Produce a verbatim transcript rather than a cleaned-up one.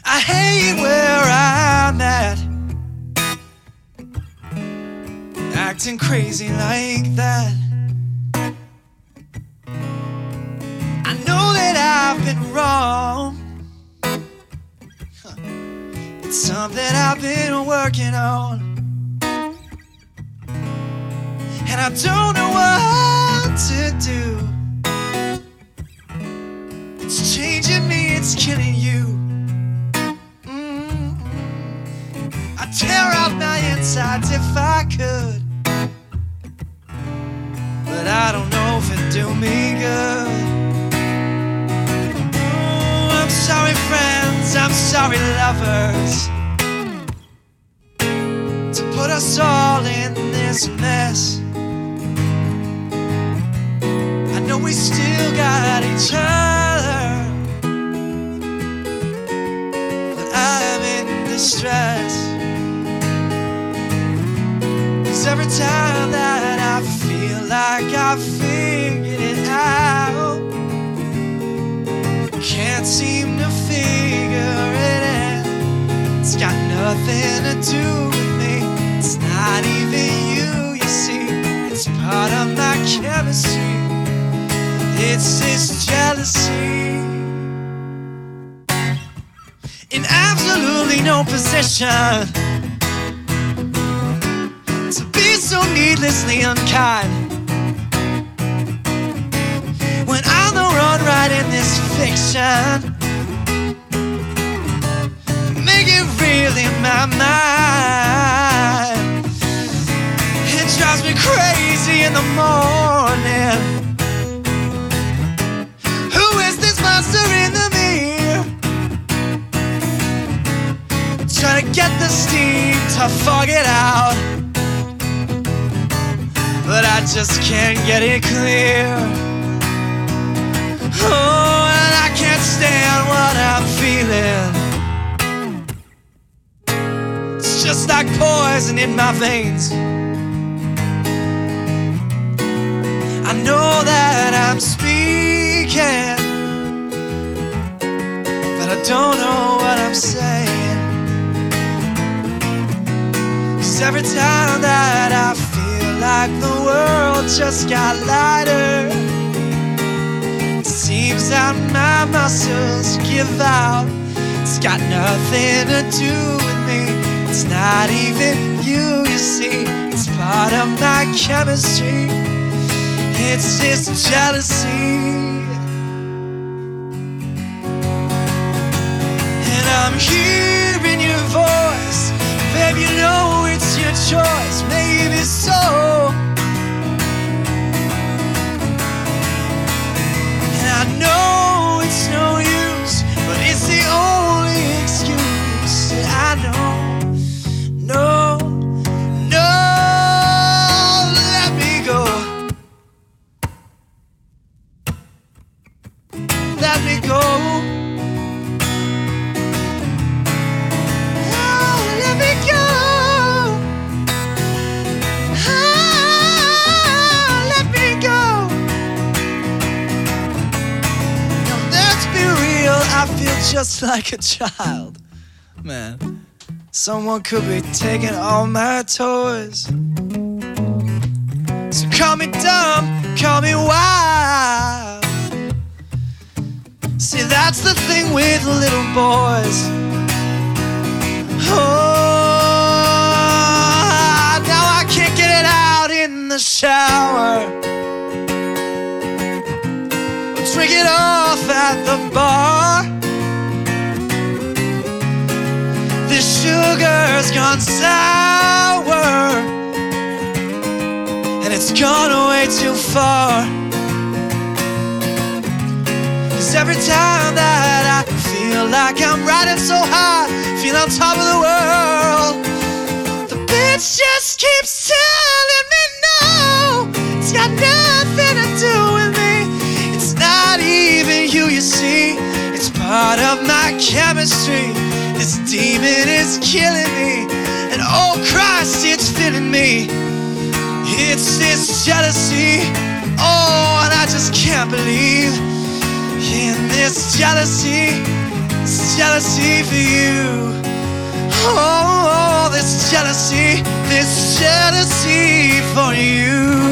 I hate where I'm at, acting crazy like that. I know that I've been wrong. Huh. It's something I've been working on, and I don't know what to do. It's changing me, it's killing you. Mm. I'd tear out my insides if I could, but I don't know if it'd do me good. Oh, I'm sorry friends, I'm sorry lovers, to put us all in this mess. I know we still got each other, but I'm in distress. 'Cause every time that I feel like I've figured it out, can't seem to figure it out. It's got nothing to do with me. It's not even you, you see. It's part of my chemistry. It's this jealousy. In absolutely no position to be so needlessly unkind, when I'm the wrong right in this fiction. Make it real in my mind. It drives me crazy in the morning. Who is this monster in the mirror? Trying to get the steam to fog it out, but I just can't get it clear. Oh, and I can't stand what I'm feeling. It's just like poison in my veins. I know that I'm speaking, but I don't know what I'm saying. 'Cause every time that I feel like the world just got lighter, it seems that my muscles give out. It's got nothing to do with me. It's not even you, you see. It's part of my chemistry. It's this jealousy. And I'm hearing your voice. Baby, you know it's your choice. Maybe so. And I know it's no use, but it's the only excuse that I know. No, no, let me go. Let me go. Oh, let me go. Oh, let me go. Now let's be real, I feel just like a child. Man, someone could be taking all my toys. So call me dumb, call me wild. See, that's the thing with little boys. Oh, now I can't get it out in the shower, or drink it off at the bar. This sugar's gone sour, and it's gone way too far. 'Cause every time that I feel like I'm riding so high, feel on top of the world, the bitch just keeps telling me no. It's got nothing to do with me. It's not even you, you see. It's part of my chemistry. This demon is killing me, and oh Christ, it's filling me. It's this jealousy. Oh, and I just can't believe in this jealousy. this jealousy for you. Oh, this jealousy, this jealousy for you.